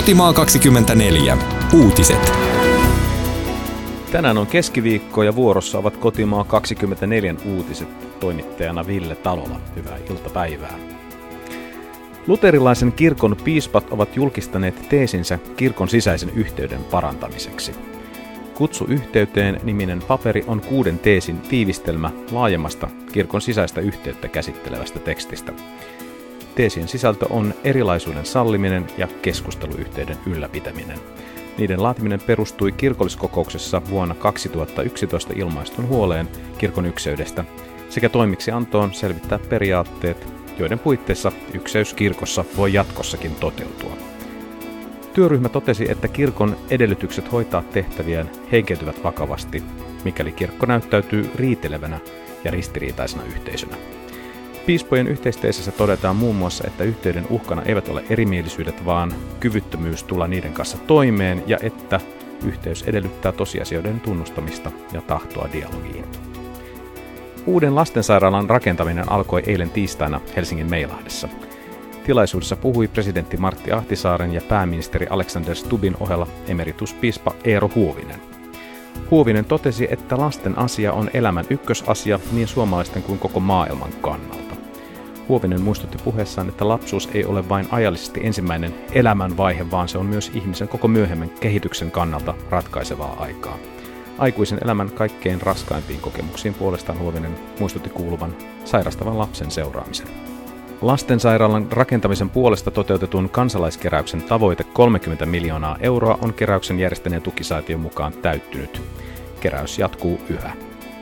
Kotimaa 24. Uutiset. Tänään on keskiviikko ja vuorossa ovat Kotimaa 24 uutiset. Toimittajana Ville Talola. Hyvää iltapäivää. Luterilaisen kirkon piispat ovat julkistaneet teesinsä kirkon sisäisen yhteyden parantamiseksi. Kutsu yhteyteen -niminen paperi on 6 teesin tiivistelmä laajemmasta kirkon sisäistä yhteyttä käsittelevästä tekstistä. Teesien sisältö on erilaisuuden salliminen ja keskusteluyhteyden ylläpitäminen. Niiden laatiminen perustui kirkolliskokouksessa vuonna 2011 ilmaistun huoleen kirkon ykseydestä sekä toimeksiantoon selvittää periaatteet, joiden puitteissa ykseys kirkossa voi jatkossakin toteutua. Työryhmä totesi, että kirkon edellytykset hoitaa tehtäviään heikentyvät vakavasti, mikäli kirkko näyttäytyy riitelevänä ja ristiriitaisena yhteisönä. Piispojen yhteisteesissä todetaan muun muassa, että yhteyden uhkana eivät ole erimielisyydet, vaan kyvyttömyys tulla niiden kanssa toimeen ja että yhteys edellyttää tosiasioiden tunnustamista ja tahtoa dialogiin. Uuden lastensairaalan rakentaminen alkoi eilen tiistaina Helsingin Meilahdessa. Tilaisuudessa puhui presidentti Martti Ahtisaaren ja pääministeri Alexander Stubbin ohella emerituspiispa Eero Huovinen. Huovinen totesi, että lasten asia on elämän ykkösasia niin suomalaisten kuin koko maailman kannalta. Huovinen muistutti puheessaan, että lapsuus ei ole vain ajallisesti ensimmäinen elämänvaihe, vaan se on myös ihmisen koko myöhemmän kehityksen kannalta ratkaisevaa aikaa. Aikuisen elämän kaikkein raskaimpiin kokemuksiin puolestaan Huovinen muistutti kuuluvan sairastavan lapsen seuraamisen. Lastensairaalan rakentamisen puolesta toteutetun kansalaiskeräyksen tavoite 30 miljoonaa euroa on keräyksen järjestäneen tukisäätiön mukaan täyttynyt. Keräys jatkuu yhä.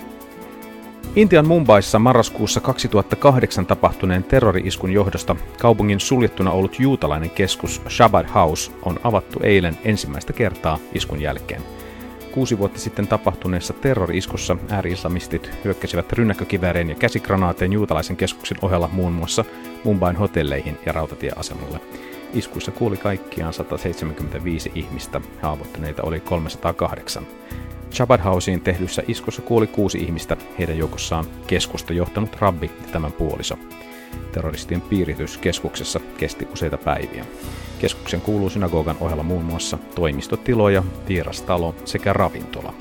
Intian Mumbaissa marraskuussa 2008 tapahtuneen terrori-iskun johdosta kaupungin suljettuna ollut juutalainen keskus Chabad House on avattu eilen ensimmäistä kertaa iskun jälkeen. 6 vuotta sitten tapahtuneessa terrori-iskussa ääri-islamistit hyökkäsivät rynnäkkökivääreen ja käsikranaateen juutalaisen keskuksen ohella muun muassa Mumbain hotelleihin ja rautatieasemalle. Iskuissa kuoli kaikkiaan 175 ihmistä, haavoittuneita oli 308. Chabad Houseen tehdyssä iskussa kuoli 6 ihmistä, heidän joukossaan keskusta johtanut rabbi ja tämän puoliso. Terroristien piiritys keskuksessa kesti useita päiviä. Keskuksen kuuluu synagogan ohella muun muassa toimistotiloja, vierastalo sekä ravintola.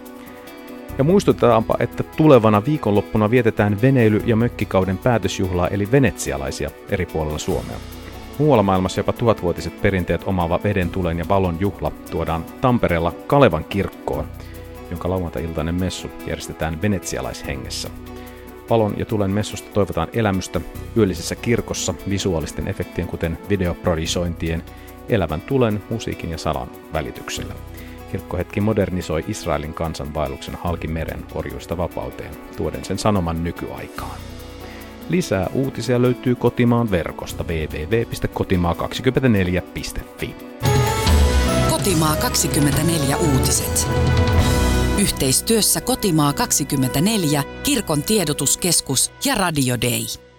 Ja muistutetaanpa, että tulevana viikonloppuna vietetään veneily- ja mökkikauden päätösjuhlaa eli venetsialaisia eri puolilla Suomea. Muualla maailmassa jopa 1000-vuotiset perinteet omaava veden, tulen ja valon juhla tuodaan Tampereella Kalevan kirkkoon, jonka lauantai-iltainen messu järjestetään venetsialaishengessä. Valon ja tulen messusta toivotaan elämystä yöllisessä kirkossa visuaalisten efektien, kuten videoprodisointien, elävän tulen, musiikin ja salan välityksellä. Kirkkohetki modernisoi Israelin kansanvaelluksen halki meren orjuista vapauteen, tuoden sen sanoman nykyaikaan. Lisää uutisia löytyy Kotimaan verkosta www.kotimaa24.fi. Kotimaa 24 uutiset. Yhteistyössä Kotimaa 24, Kirkon tiedotuskeskus ja Radio Day.